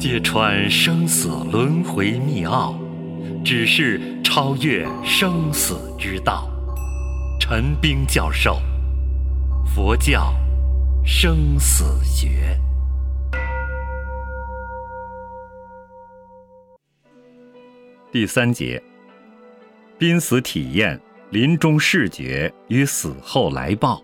揭穿生死轮回密奥，只是超越生死之道。陈冰教授，佛教生死学。第3节，濒死体验、临终视觉与死后来报。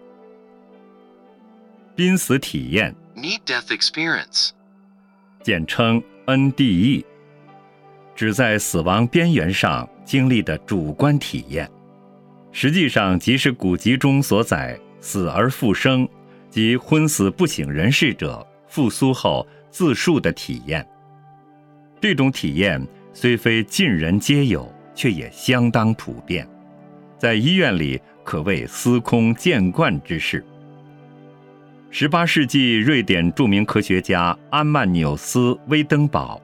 濒死体验 Near-death experience， 简称 NDE， 指在死亡边缘上经历的主观体验，实际上即是古籍中所载死而复生及昏死不省人事者复苏后自述的体验。这种体验虽非尽人皆有，却也相当普遍，在医院里可谓司空见惯之事。18世纪瑞典著名科学家安曼纽斯·威登堡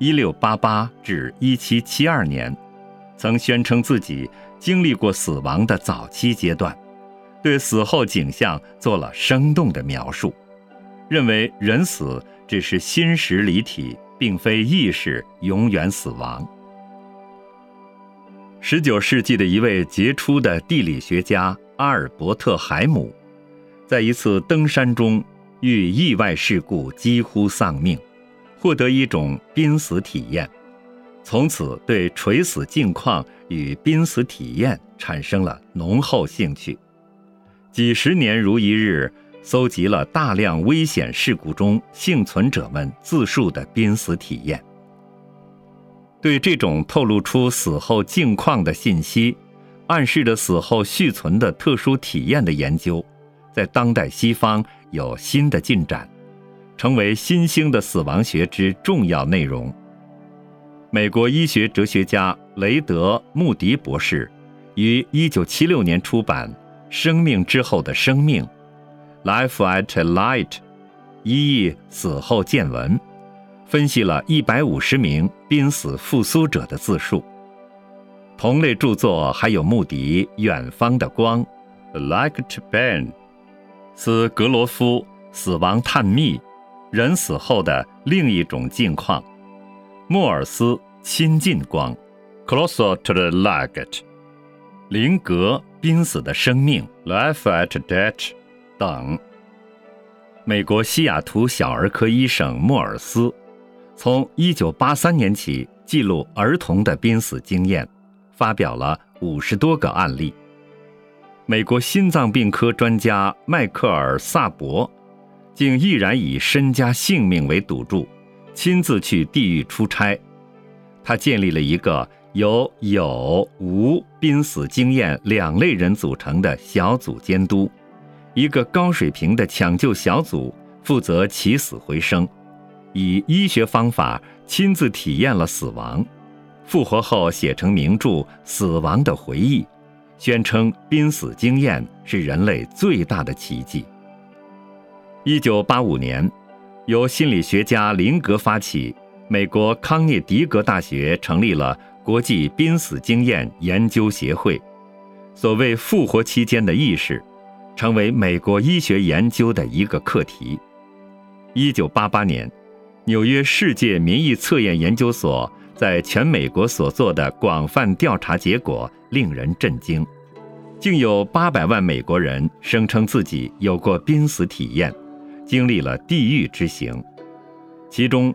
1688至1772年曾宣称自己经历过死亡的早期阶段，对死后景象做了生动的描述，认为人死只是心识离体，并非意识永远死亡。19世纪的一位杰出的地理学家阿尔伯特海姆，在一次登山中遇意外事故几乎丧命，获得一种濒死体验，从此对垂死境况与濒死体验产生了浓厚兴趣。几十年如一日，搜集了大量危险事故中幸存者们自述的濒死体验。对这种透露出死后境况的信息，暗示着死后续存的特殊体验的研究，在当代西方有新的进展，成为新兴的死亡学之重要内容。美国医学哲学家雷德·穆迪博士于1976年出版《生命之后的生命》Life at Light， 一译死后见闻，分析了150名濒死复苏者的自述。同类著作还有穆迪《远方的光》Like to Ben， 斯格罗夫《死亡探秘》，人死后的另一种境况，莫尔斯《亲近光》Closer to the Light， 林格《濒死的生命》Life at Death等。美国西雅图小儿科医生莫尔斯从1983年起记录儿童的濒死经验，发表了50多个案例。美国心脏病科专家迈克尔·萨博竟毅然以身家性命为赌注，亲自去地狱出差。他建立了一个由有无濒死经验2类人组成的小组监督，一个高水平的抢救小组负责起死回生，以医学方法亲自体验了死亡，复活后写成名著《死亡的回忆》，宣称濒死经验是人类最大的奇迹。1985年，由心理学家林格发起，美国康涅狄格大学成立了国际濒死经验研究协会，所谓复活期间的意识成为美国医学研究的一个课题。1988年，纽约世界民意测验研究所在全美国所做的广泛调查结果令人震惊，竟有800万美国人声称自己有过濒死体验，经历了地狱之行，其中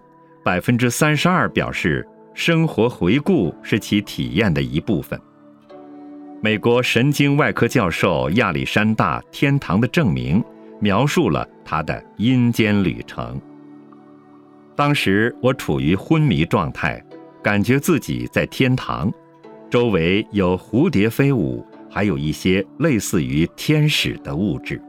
32%表示生活回顾是其体验的一部分。美国神经外科教授亚历山大《天堂的证明》描述了他的阴间旅程。当时我处于昏迷状态，感觉自己在天堂，周围有蝴蝶飞舞，还有一些类似于天使的物质。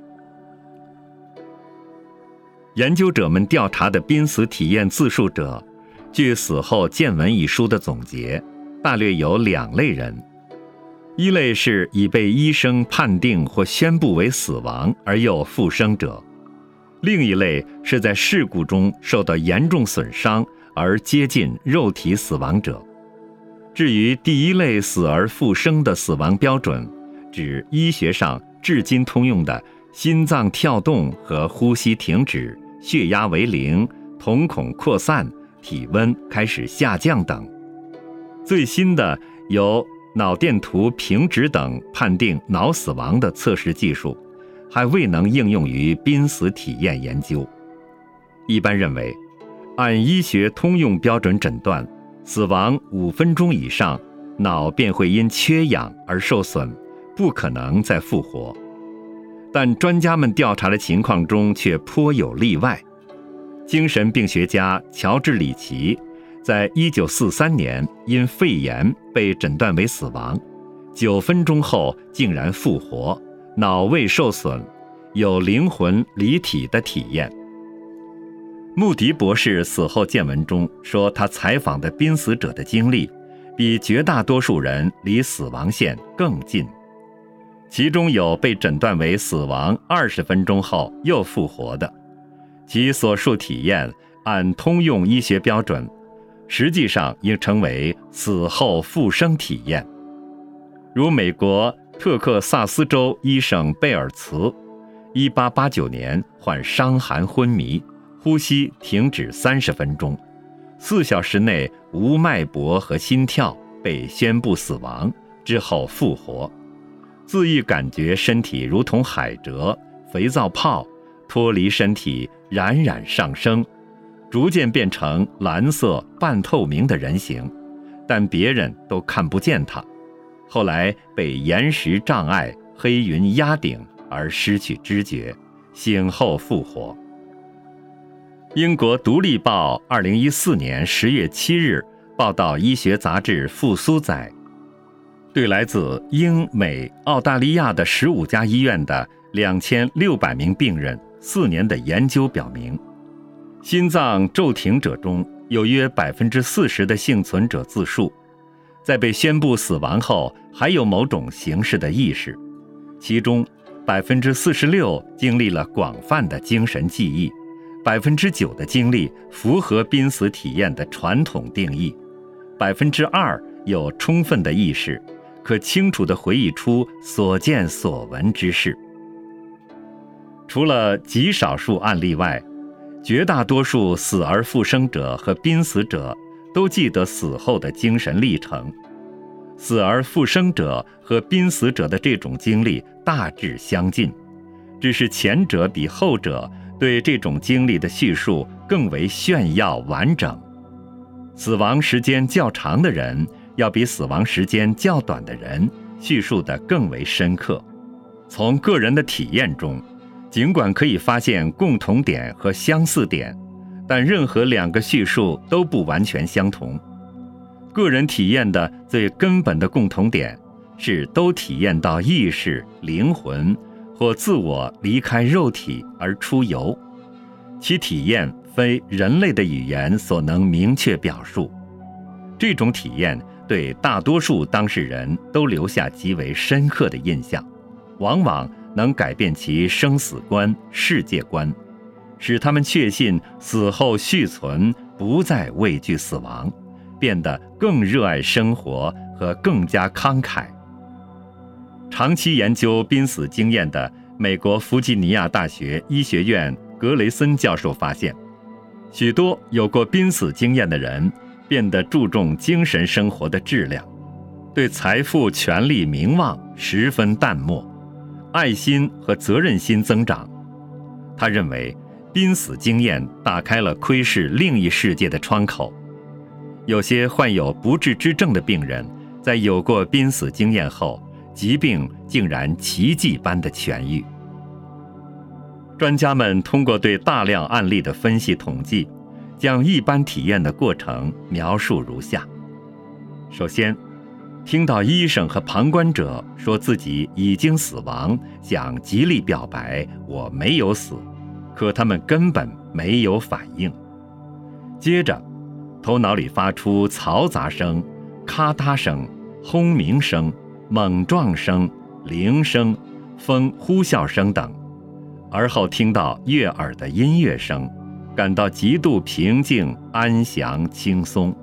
研究者们调查的濒死体验自述者，据《死后见闻》一书的总结，大略有2类人。一类是已被医生判定或宣布为死亡而又复生者，另一类是在事故中受到严重损伤而接近肉体死亡者。至于第一类死而复生的死亡标准，指医学上至今通用的心脏跳动和呼吸停止、血压为0、瞳孔扩散、 体温开始下降等。最新的有脑电图平直等判定脑死亡的测试技术，还未能应用于濒死体验研究。一般认为，按医学通用标准诊断，死亡5分钟以上，脑便会因缺氧而受损，不可能再复活。但专家们调查的情况中却颇有例外。精神病学家乔治·里奇在1943年因肺炎被诊断为死亡，9分钟后竟然复活，脑未受损，有灵魂离体的体验。穆迪博士死后见闻中说，他采访的濒死者的经历比绝大多数人离死亡线更近，其中有被诊断为死亡20分钟后又复活的，其所述体验按通用医学标准，实际上应称为死后复生体验。如美国特克萨斯州医生贝尔茨，1889年患伤寒昏迷，呼吸停止30分钟，4小时内无脉搏和心跳，被宣布死亡，之后复活。自愈感觉身体如同海蜇、肥皂泡，脱离身体冉冉上升，逐渐变成蓝色半透明的人形，但别人都看不见它。后来被岩石障碍、黑云压顶而失去知觉，醒后复活。英国《独立报》2014年10月7日报道医学杂志《复苏》载，对来自英、美、澳大利亚的15家医院的2600名病人4年的研究表明，心脏骤停者中有约40%的幸存者自述，在被宣布死亡后还有某种形式的意识，其中46%经历了广泛的精神记忆，9%的经历符合濒死体验的传统定义，2%有充分的意识，可清楚地回忆出所见所闻之事。除了极少数案例外，绝大多数死而复生者和濒死者都记得死后的精神历程。死而复生者和濒死者的这种经历大致相近，只是前者比后者对这种经历的叙述更为炫耀完整。死亡时间较长的人要比死亡时间较短的人叙述得更为深刻。从个人的体验中，尽管可以发现共同点和相似点，但任何2个叙述都不完全相同。个人体验的最根本的共同点是都体验到意识、灵魂或自我离开肉体而出游，其体验非人类的语言所能明确表述。这种体验对大多数当事人都留下极为深刻的印象，往往能改变其生死观、世界观，使他们确信死后续存，不再畏惧死亡，变得更热爱生活和更加慷慨。长期研究濒死经验的美国弗吉尼亚大学医学院格雷森教授发现，许多有过濒死经验的人变得注重精神生活的质量，对财富、权力、名望十分淡漠，爱心和责任心增长。他认为，濒死经验打开了窥视另一世界的窗口。有些患有不治之症的病人，在有过濒死经验后，疾病竟然奇迹般的痊愈。专家们通过对大量案例的分析统计，将一般体验的过程描述如下：首先，听到医生和旁观者说自己已经死亡，想极力表白我没有死，可他们根本没有反应。接着，头脑里发出嘈杂声、咔嗒声、轰鸣声、猛撞声、铃声、风呼啸声等，而后听到悦耳的音乐声，感到极度平静、安详、轻松，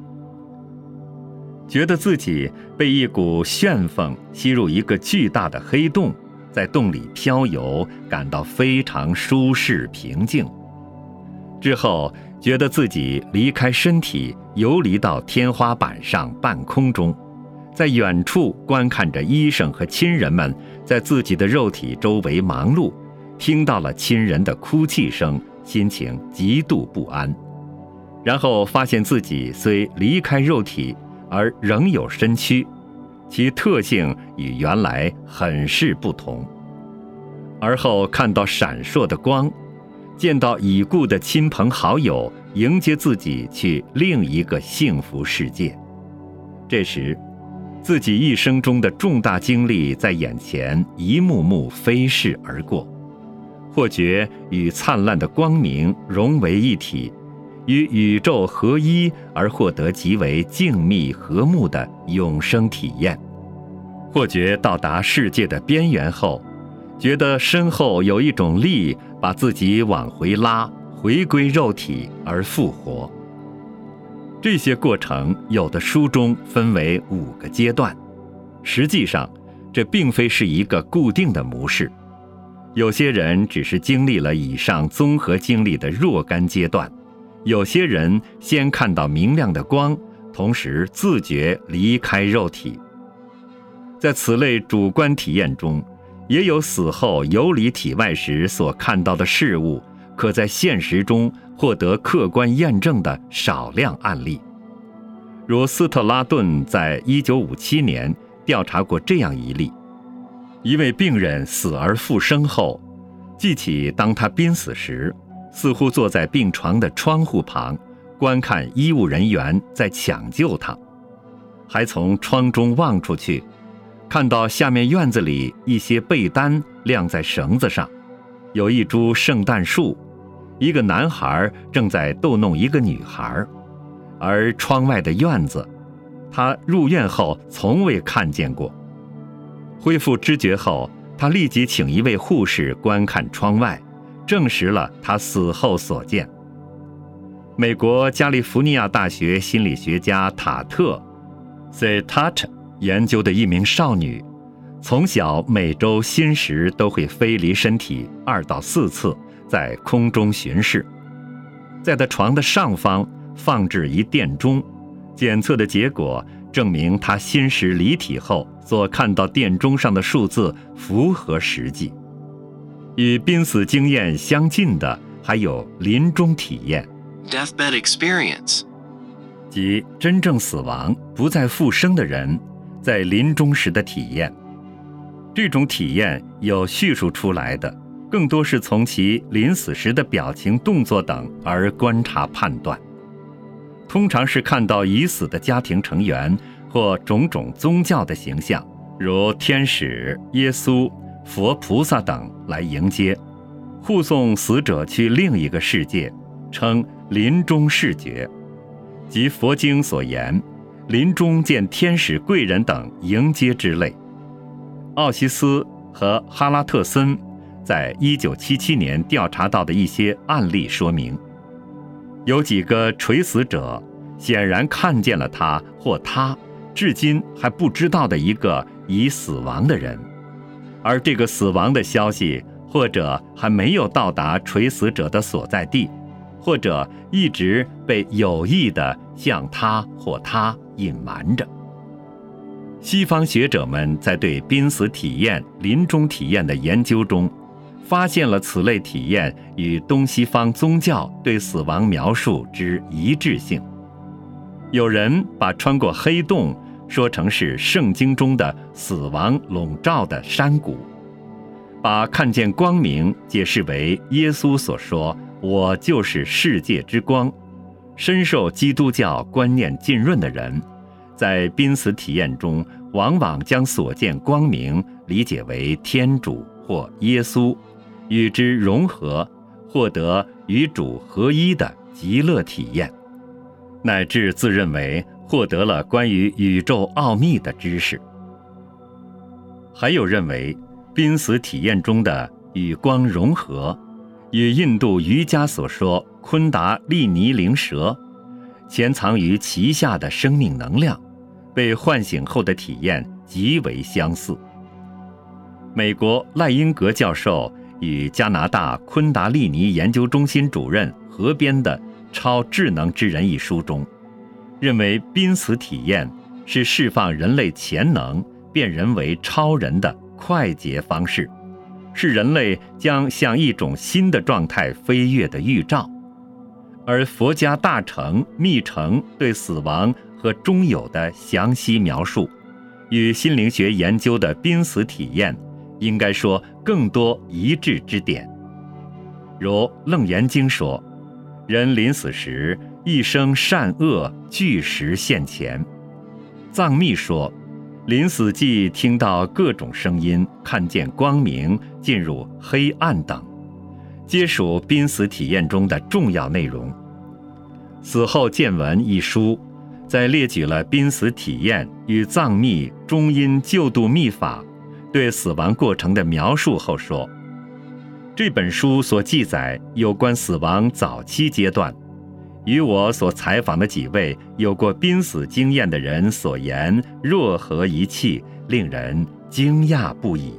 觉得自己被一股旋风吸入一个巨大的黑洞，在洞里飘游，感到非常舒适平静。之后觉得自己离开身体，游离到天花板上半空中，在远处观看着医生和亲人们在自己的肉体周围忙碌，听到了亲人的哭泣声，心情极度不安。然后发现自己虽离开肉体，而仍有身躯，其特性与原来很是不同。而后看到闪烁的光，见到已故的亲朋好友迎接自己去另一个幸福世界。这时，自己一生中的重大经历在眼前一幕幕飞逝而过，或觉与灿烂的光明融为一体，与宇宙合一，而获得极为静谧和睦的永生体验；或觉到达世界的边缘后，觉得身后有一种力把自己往回拉，回归肉体而复活。这些过程有的书中分为5个阶段，实际上这并非是一个固定的模式。有些人只是经历了以上综合经历的若干阶段，有些人先看到明亮的光，同时自觉离开肉体。在此类主观体验中，也有死后游离体外时所看到的事物可在现实中获得客观验证的少量案例。如斯特拉顿在1957年调查过这样一例：一位病人死而复生后，记起当他濒死时，似乎坐在病床的窗户旁，观看医务人员在抢救他，还从窗中望出去，看到下面院子里一些被单晾在绳子上，有一株圣诞树，一个男孩正在逗弄一个女孩，而窗外的院子，他入院后从未看见过。恢复知觉后，他立即请一位护士观看窗外，证实了他死后所见。美国加利福尼亚大学心理学家塔特 Tat 研究的一名少女，从小每周心时都会飞离身体2到4次，在空中巡视。在她床的上方放置一电钟，检测的结果证明她心时离体后所看到电钟上的数字符合实际。与濒死经验相近的还有临终体验 Deathbed experience. 即真正死亡不再复生的人在临终时的体验。这种体验有叙述出来的，更多是从其临死时的表情动作等而观察判断，通常是看到已死的家庭成员或种种宗教的形象，如天使、耶稣、佛菩萨等来迎接，护送死者去另一个世界，称临终视觉，即佛经所言临终见天使贵人等迎接之类。奥西斯和哈拉特森在1977年调查到的一些案例说明，有几个垂死者显然看见了他或他至今还不知道的一个已死亡的人，而这个死亡的消息或者还没有到达垂死者的所在地，或者一直被有意地向他或他隐瞒着。西方学者们在对濒死体验、临终体验的研究中，发现了此类体验与东西方宗教对死亡描述之一致性。有人把穿过黑洞说成是圣经中的死亡笼罩的山谷，把看见光明解释为耶稣所说我就是世界之光。深受基督教观念浸润的人，在濒死体验中往往将所见光明理解为天主或耶稣，与之融合，获得与主合一的极乐体验，乃至自认为获得了关于宇宙奥秘的知识。还有认为濒死体验中的与光融合，与印度瑜伽所说昆达利尼灵蛇潜藏于其下的生命能量被唤醒后的体验极为相似。美国赖英格教授与加拿大昆达利尼研究中心主任合编的超智能之人》一书中，认为濒死体验是释放人类潜能，变人为超人的快捷方式，是人类将向一种新的状态飞跃的预兆。而佛家大乘、密乘对死亡和终有的详细描述，与心灵学研究的濒死体验应该说更多一致之点。如《楞严经》说，人临死时，一生善恶俱时现前。藏密说，临死即听到各种声音，看见光明，进入黑暗等，皆属濒死体验中的重要内容。死后见闻一书在列举了濒死体验与藏密中阴救度密法对死亡过程的描述后说，这本书所记载有关死亡早期阶段，与我所采访的几位有过濒死经验的人所言若合一气，令人惊讶不已。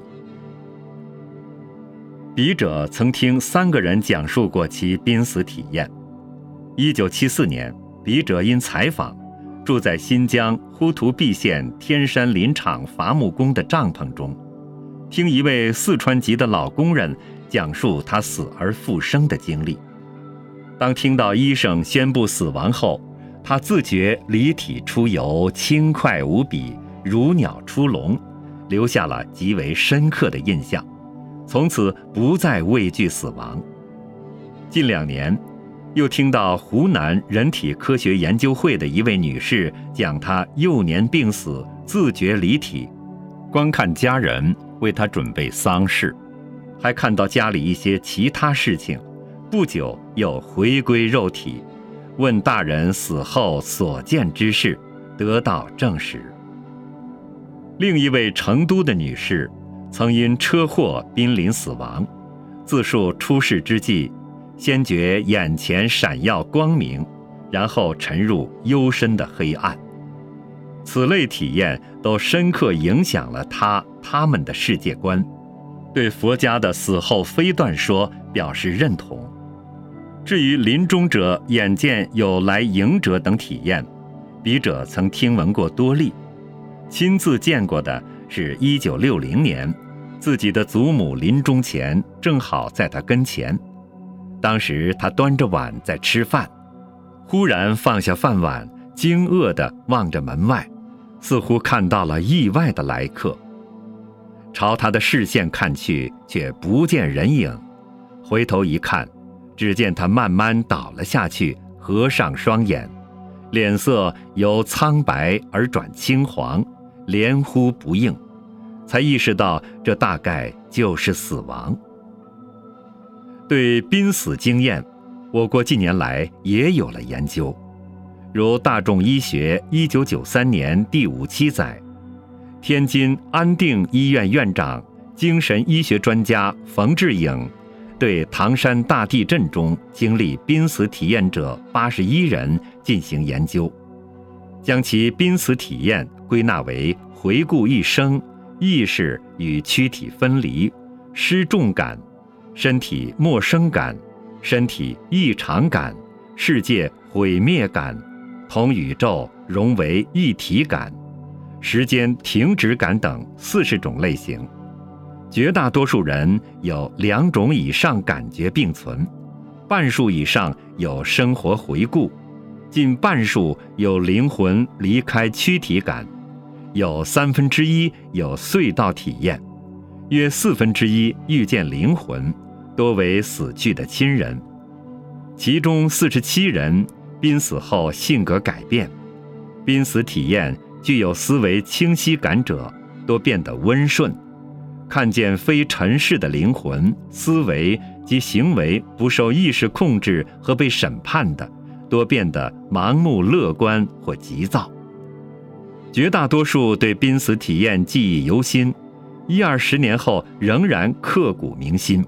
笔者曾听3个人讲述过其濒死体验。1974年，笔者因采访，住在新疆呼图壁县天山林场伐木工的帐篷中，听一位四川籍的老工人讲述他死而复生的经历。当听到医生宣布死亡后，他自觉离体出游，轻快无比，如鸟出笼，留下了极为深刻的印象，从此不再畏惧死亡。近2年，又听到湖南人体科学研究会的一位女士讲她幼年病死，自觉离体，观看家人为她准备丧事，还看到家里一些其他事情，不久又回归肉体，问大人死后所见之事，得到证实。另一位成都的女士曾因车祸濒临死亡，自述出事之际，先觉眼前闪耀光明，然后沉入幽深的黑暗。此类体验都深刻影响了他们的世界观，对佛家的死后非断说表示认同。至于临终者眼见有来迎者等体验，笔者曾听闻过多例，亲自见过的是1960年，自己的祖母临终前正好在他跟前，当时他端着碗在吃饭，忽然放下饭碗，惊愕地望着门外，似乎看到了意外的来客。朝他的视线看去，却不见人影，回头一看，只见他慢慢倒了下去，合上双眼，脸色由苍白而转青黄，连呼不应，才意识到这大概就是死亡。对濒死经验，我国近年来也有了研究，如大众医学1993年第5期载，天津安定医院院长、精神医学专家冯志颖对唐山大地震中经历濒死体验者81人进行研究，将其濒死体验归纳为回顾一生、意识与躯体分离、失重感、身体陌生感、身体异常感、世界毁灭感、同宇宙融为一体感、时间停止感等40种类型。绝大多数人有2种以上感觉并存，半数以上有生活回顾，近半数有灵魂离开躯体感，有1/3有隧道体验，约1/4遇见灵魂，多为死去的亲人。其中47人濒死后性格改变，濒死体验具有思维清晰感者多变得温顺，看见非尘世的灵魂，思维及行为不受意识控制和被审判的多变得盲目乐观或急躁。绝大多数对濒死体验记忆犹新，10-20年后仍然刻骨铭心。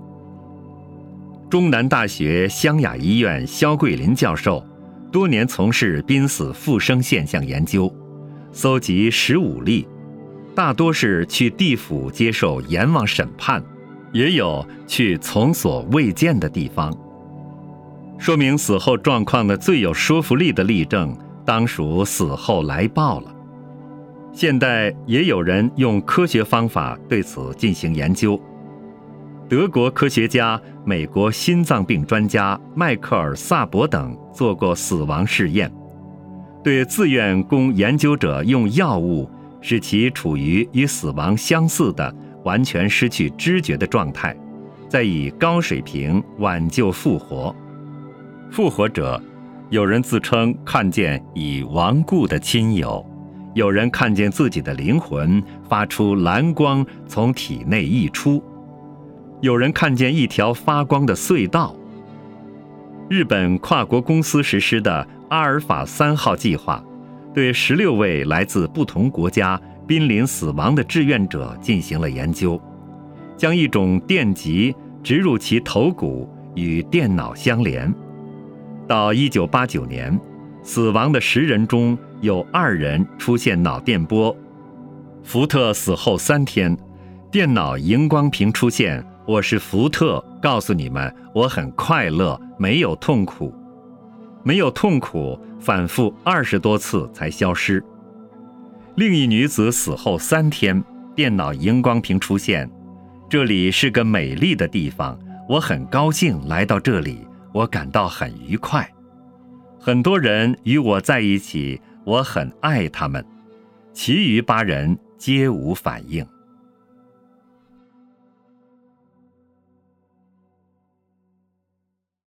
中南大学湘雅医院肖桂林教授多年从事濒死复生现象研究，搜集15例，大多是去地府接受阎王审判，也有去从所未见的地方。 说明死后状况的最有说服力的例证，当属死后来报了。现代也有人用科学方法对此进行研究。德国科学家、美国心脏病专家迈克尔·萨博等做过死亡试验，对自愿供研究者用药物，使其处于与死亡相似的完全失去知觉的状态，再以高水平挽救复活。复活者，有人自称看见已亡故的亲友，有人看见自己的灵魂发出蓝光从体内溢出，有人看见一条发光的隧道。日本跨国公司实施的阿尔法3号计划，对16位来自不同国家濒临死亡的志愿者进行了研究，将一种电极植入其头骨与电脑相连。到1989年，死亡的10人中有2人出现脑电波。福特死后3天，电脑荧光屏出现“我是福特，告诉你们，我很快乐，没有痛苦”。没有痛苦反复20多次才消失。另一女子死后3天，电脑荧光屏出现“这里是个美丽的地方，我很高兴来到这里，我感到很愉快。很多人与我在一起，我很爱他们。”其余8人皆无反应。